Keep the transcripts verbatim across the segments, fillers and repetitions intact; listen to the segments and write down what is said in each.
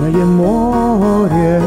Вечное море,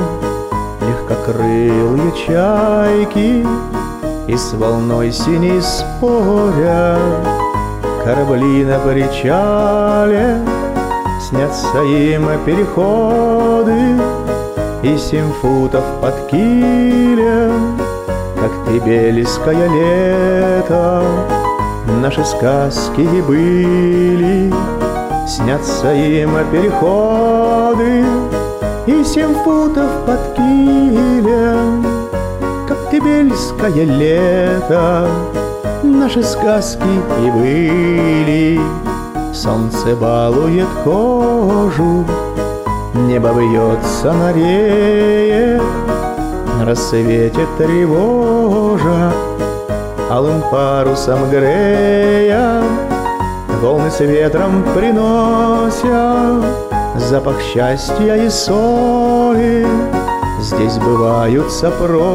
легкокрылые чайки, и с волной синей споря корабли на причале. Снятся им переходы и семь футов под килем, как тибельское лето. Наши сказки и были, снятся им переходы и семь футов под килем, как тибельское лето. Наши сказки и были. Солнце балует кожу, небо вьется на рее, на рассвете тревожа, алым парусом грея. Волны с ветром приносят запах счастья и соли. Здесь сбываются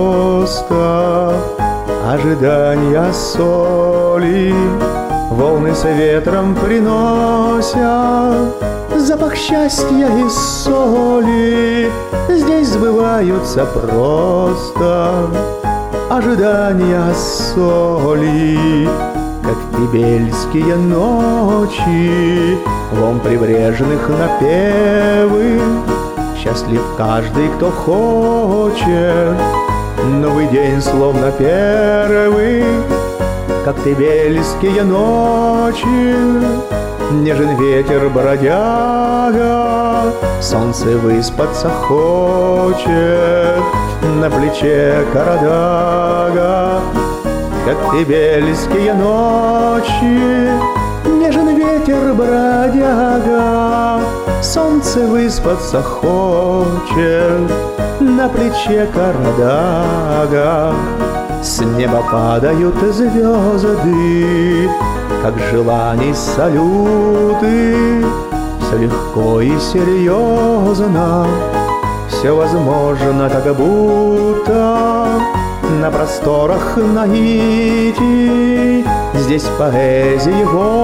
просто ожидания соли. Волны с ветром приносят запах счастья и соли. Здесь сбываются просто ожидания соли, как тибельские ночи, лом прибрежных напевы. Счастлив каждый, кто хочет, новый день словно первый, как тибельские ночи. Нежен ветер бродяга, солнце выспаться хочет, на плече карадага, как тибельские ночи. Нежен ветер бродяга, солнце выспаться хочет, на плече карадага. С неба падают звезды, как желаний салюты. Все легко и серьезно, все возможно, как будто на просторах Наити. Здесь поэзии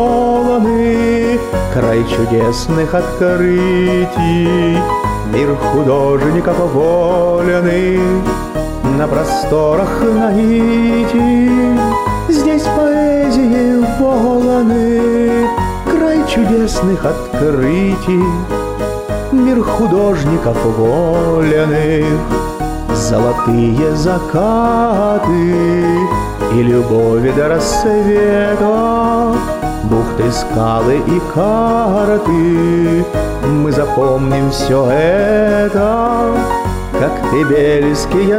волны, край чудесных открытий, мир художников вольный. На просторах Наити здесь поэзии волны, край чудесных открытий, мир художников вольных. Золотые закаты и любовь до рассвета, бухты, скалы и карты. Мы запомним все это, как тибельские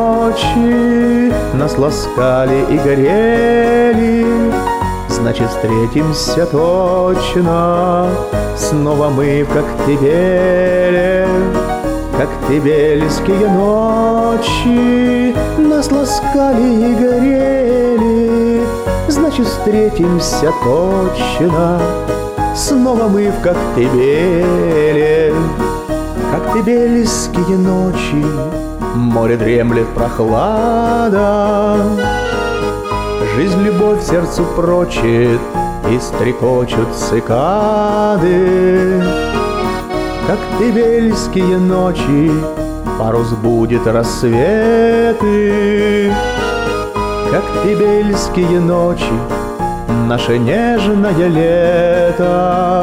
ночи нас ласкали и горели. Значит, встретимся точно снова мы в Коктебеле. Как тибельские ночи нас ласкали и горели. Значит, встретимся точно снова мы в Коктебеле. Коктебельские ночи, море дремлет прохлада. Жизнь, любовь сердцу прочит, и стрекочут цикады. Коктебельские ночи, парус будет рассветы. Коктебельские ночи, наше нежное лето.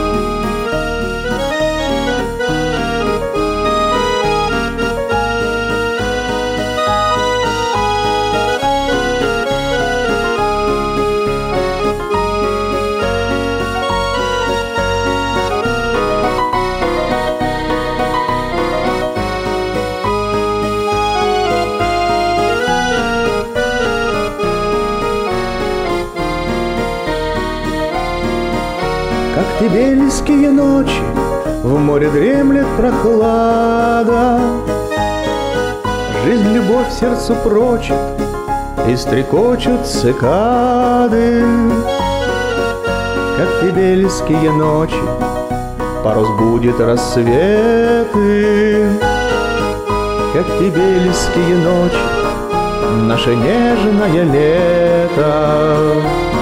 Коктебельские ночи, в море дремлет прохлада. Жизнь, любовь сердцу прочит, и стрекочут цикады. Коктебельские ночи, парус будет рассветы. Коктебельские ночи, наше нежное лето.